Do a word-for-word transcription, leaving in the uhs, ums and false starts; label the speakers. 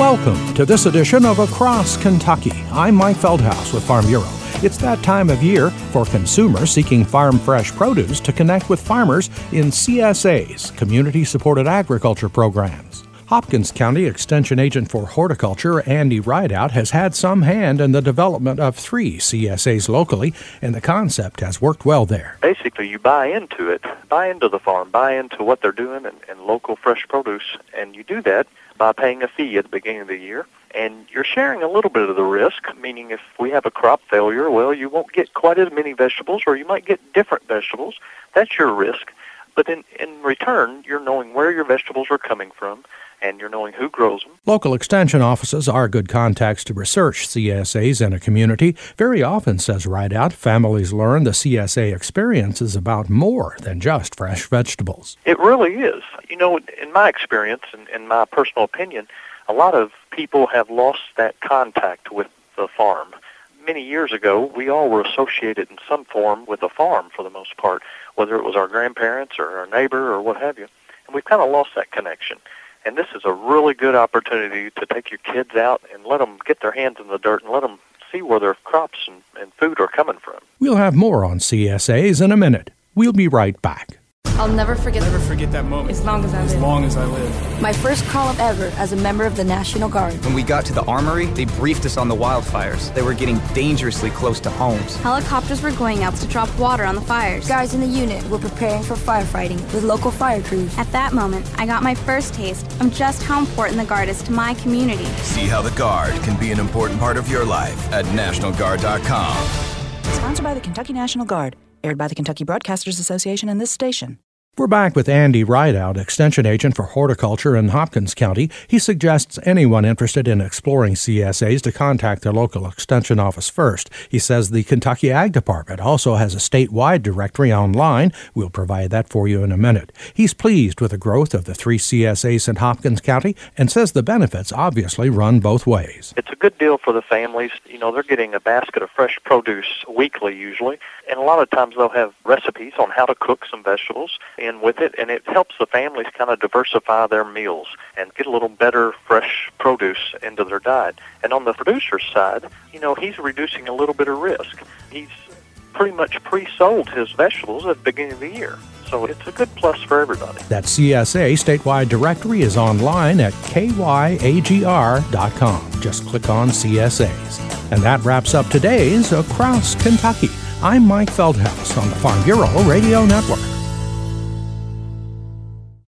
Speaker 1: Welcome to this edition of Across Kentucky. I'm Mike Feldhaus with Farm Bureau. It's that time of year for consumers seeking farm fresh produce to connect with farmers in C S As, Community-Supported Agriculture Programs. Hopkins County Extension Agent for Horticulture, Andy Rideout, has had some hand in the development of three C S As locally, and the concept has worked well there.
Speaker 2: Basically, you buy into it, buy into the farm, buy into what they're doing and, and local fresh produce, and you do that by paying a fee at the beginning of the year. And you're sharing a little bit of the risk, meaning if we have a crop failure, well, you won't get quite as many vegetables, or you might get different vegetables. That's your risk. But in, in return, you're knowing where your vegetables are coming from, and you're knowing who grows them.
Speaker 1: Local extension offices are good contacts to research C S As in a community. Very often, says Rideout, families learn the C S A experience is about more than just fresh vegetables.
Speaker 2: It really is. You know, in my experience and in my personal opinion, a lot of people have lost that contact with the farm. Many years ago, we all were associated in some form with a farm for the most part, whether it was our grandparents or our neighbor or what have you. And we've kind of lost that connection. And this is a really good opportunity to take your kids out and let them get their hands in the dirt and let them see where their crops and, and food are coming from.
Speaker 1: We'll have more on C S As in a minute. We'll be right back.
Speaker 3: I'll never forget
Speaker 4: Never forget that moment.
Speaker 3: As long as I live.
Speaker 4: As long as I live.
Speaker 3: My first call-up ever as a member of the National Guard.
Speaker 5: When we got to the armory, they briefed us on the wildfires. They were getting dangerously close to homes.
Speaker 6: Helicopters were going out to drop water on the fires.
Speaker 3: Guys in the unit were preparing for firefighting with local fire crews.
Speaker 6: At that moment, I got my first taste of just how important the Guard is to my community.
Speaker 7: See how the Guard can be an important part of your life at National Guard dot com.
Speaker 8: Sponsored by the Kentucky National Guard. Aired by the Kentucky Broadcasters Association and this station.
Speaker 1: We're back with Andy Rideout, Extension Agent for Horticulture in Hopkins County. He suggests anyone interested in exploring C S As to contact their local Extension office first. He says the Kentucky Ag Department also has a statewide directory online. We'll provide that for you in a minute. He's pleased with the growth of the three C S As in Hopkins County and says the benefits obviously run both ways.
Speaker 2: It's a good deal for the families. You know, they're getting a basket of fresh produce weekly usually, and a lot of times they'll have recipes on how to cook some vegetables in with it, and it helps the families kind of diversify their meals and get a little better fresh produce into their diet. And on the producer's side, you know, he's reducing a little bit of risk. He's pretty much pre-sold his vegetables at the beginning of the year. So it's a good plus for everybody.
Speaker 1: That C S A statewide directory is online at K Y A G R dot com. Just click on C S As. And that wraps up today's Across Kentucky. I'm Mike Feldhaus on the Farm Bureau Radio Network.